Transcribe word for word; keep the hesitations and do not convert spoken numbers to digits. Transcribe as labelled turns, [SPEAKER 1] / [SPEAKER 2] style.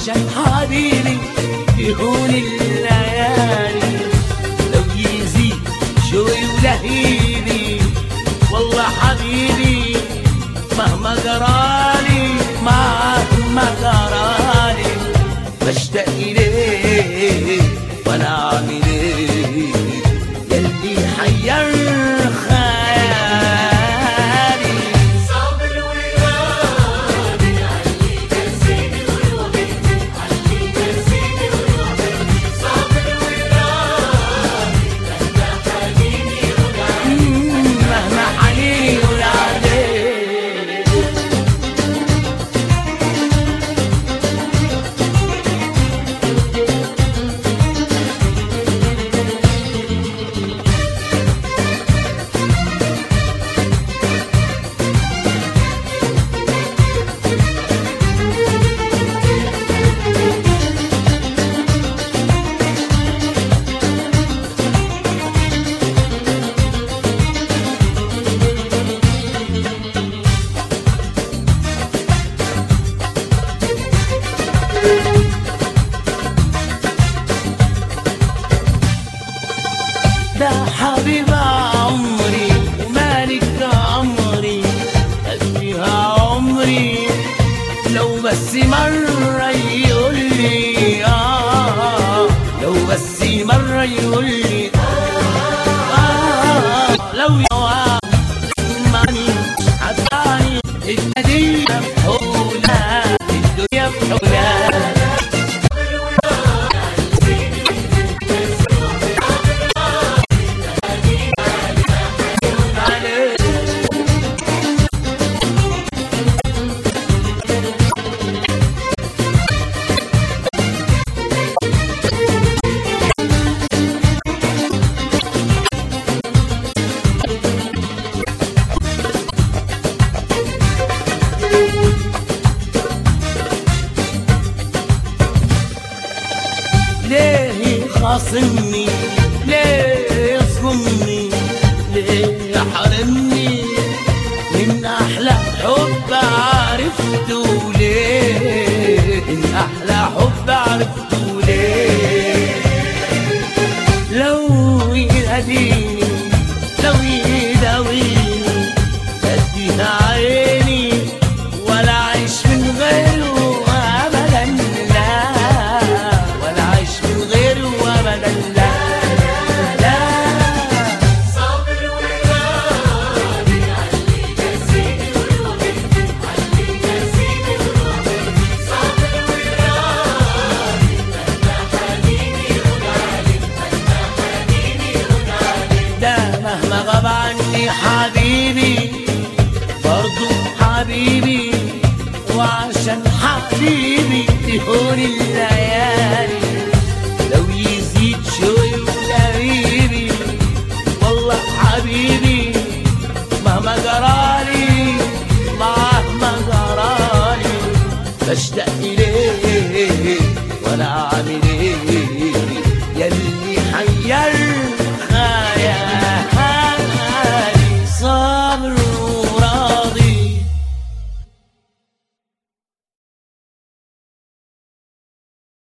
[SPEAKER 1] وعشان حبيبي يهون الليالي، لو يزيد شوي ولهيبي والله حبيبي مهما جرالي مهما جرالي بشتاق إليه وأنا أعمل إيه يلي حير خيالي.
[SPEAKER 2] صابر وراضي علي كرسيني قلوبي، علي كرسيني قلوبي، صابر وراضي مهما حنيني يقول عليك،
[SPEAKER 1] مهما حنيني يقول عليك. ده حبيب عمري ومالك عمري قلبيها عمري، لو بس مرة يقول لي آه، لو بس مرة يقول لي آه، لو يسمعني عداني الدنيا بحولها، الدنيا بحولها. ليه خاصمني، ليه يصدمني، ليه يحرمني من أحلى حب عرفته، ليه من أحلى حب عرفته ليه. لو يهديني لو يداويني أديها عيني ولا أعيش من غيره أبدا، لا ولا أعيش من غيره أبدا، لا لا.
[SPEAKER 2] صابر وراضي علي كرسيني قلوبي، علي كرسيني قلوبي، صابر وراضي مهما حنيني يقول عليك، مهما حنيني يقول عليك.
[SPEAKER 1] ده مهما غاب عني حبيبي برضو حبيبي، وعشان حبيبي تهون الليالي.